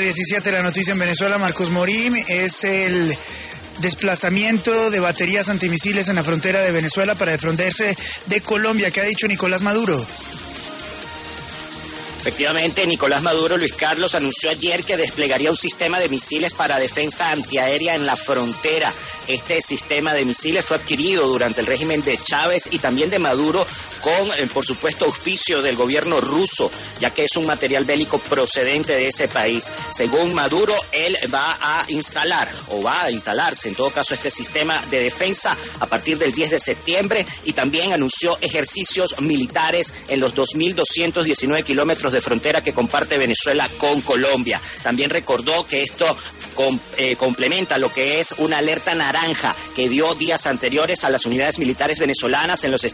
17, la noticia en Venezuela, Marcos Morín, es el desplazamiento de baterías antimisiles en la frontera de Venezuela para defenderse de Colombia. ¿Qué ha dicho Nicolás Maduro? Efectivamente, Nicolás Maduro, Luis Carlos, anunció ayer que desplegaría un sistema de misiles para defensa antiaérea en la frontera. Este sistema de misiles fue adquirido durante el régimen de Chávez y también de Maduro con, por supuesto, auspicio del gobierno ruso, ya que es un material bélico procedente de ese país. Según Maduro, él va a instalarse, en todo caso, este sistema de defensa a partir del 10 de septiembre y también anunció ejercicios militares en los 2.219 kilómetros de frontera que comparte Venezuela con Colombia. También recordó que esto complementa lo que es una alerta naranja que dio días anteriores a las unidades militares venezolanas en los